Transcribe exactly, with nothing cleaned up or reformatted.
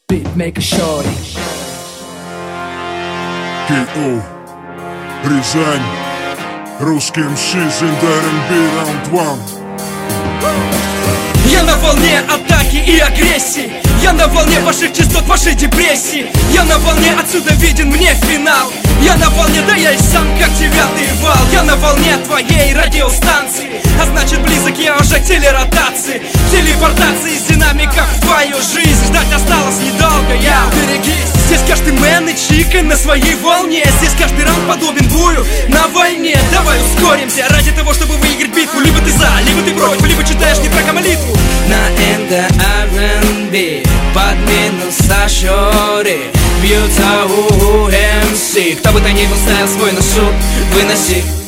Beatmaker Shorty. кей о, Рязань, русский эм си, Зинда эр энд би, раунд один. Я на волне атаки и агрессии. Я на волне ваших частот, вашей депрессии. Я на волне, отсюда виден мне финал. Я на волне, да я и сам как девятый вал. Я на волне твоей радиостанции, а значит близок я уже к телеротации, телепортации из динамиков в твою жизнь. Ждать осталось недолго, я берегись. Здесь каждый мэн и чика на своей волне. Здесь каждый раунд подобен бою на войне. Давай ускоримся ради того, чтобы выиграть битву. Либо ты за, либо ты против, либо читаешь не про молитву. На эн дэ эр энд би под минус Shorty бьются у эм си. Кто бы то ни был, ставил свой на шут, выноси.